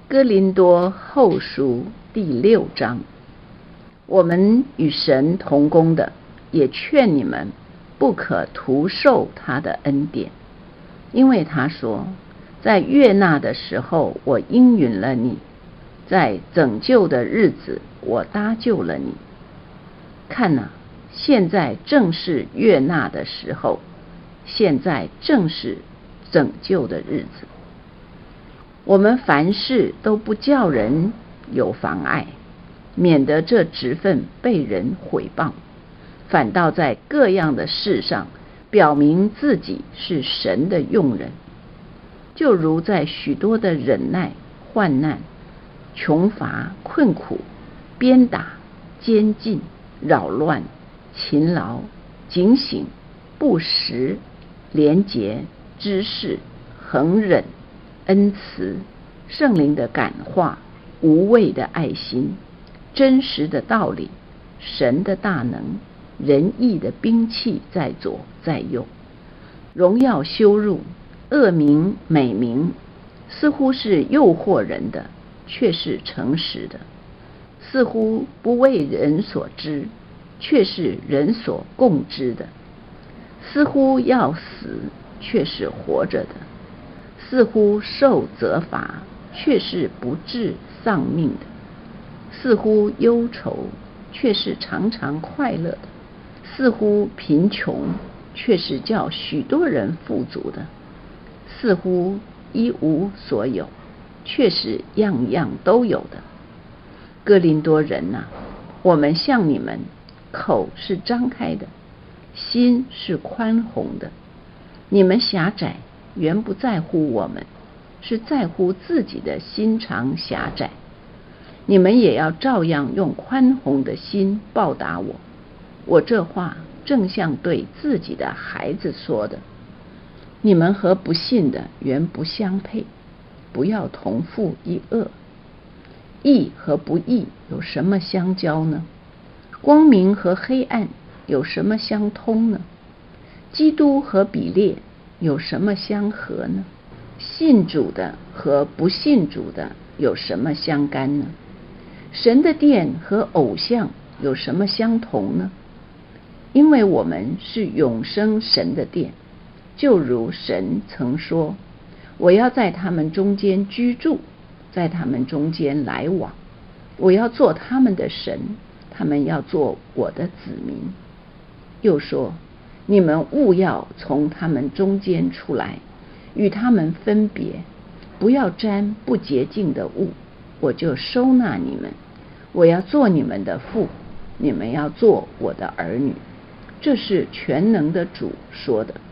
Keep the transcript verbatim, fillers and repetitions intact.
哥林多后书第六章，我们与神同工的，也劝你们不可徒受他的恩典，因为他说，在悦纳的时候我应允了你，在拯救的日子我搭救了你。看哪，现在正是悦纳的时候，现在正是拯救的日子。我们凡事都不叫人有妨碍，免得这职分被人毁谤，反倒在各样的事上表明自己是神的用人，就如在许多的忍耐、患难、穷乏、困苦、鞭打、监禁、扰乱、勤劳、警醒、不时、廉洁、知识、恒忍、恩慈、圣灵的感化、无畏的爱心、真实的道理、神的大能、仁义的兵器在左在右，荣耀羞辱、恶名美名，似乎是诱惑人的，却是诚实的；似乎不为人所知，却是人所共知的；似乎要死，却是活着的；似乎受责罚，却是不致丧命的；似乎忧愁，却是常常快乐的；似乎贫穷，却是叫许多人富足的；似乎一无所有，却是样样都有的。哥林多人啊，我们向你们，口是张开的，心是宽宏的。你们狭窄，原不在乎我们，是在乎自己的心肠狭窄。你们也要照样用宽宏的心报答我。我这话正像对自己的孩子说的。你们和不信的原不相配，不要同负一轭。义和不义有什么相交呢？光明和黑暗有什么相通呢？基督和比列有什么相合呢？信主的和不信主的有什么相干呢？神的殿和偶像有什么相同呢？因为我们是永生神的殿，就如神曾说，我要在他们中间居住，在他们中间来往，我要做他们的神，他们要做我的子民。又说，你们务要从他们中间出来，与他们分别，不要沾不洁净的物，我就收纳你们。我要做你们的父，你们要做我的儿女。这是全能的主说的。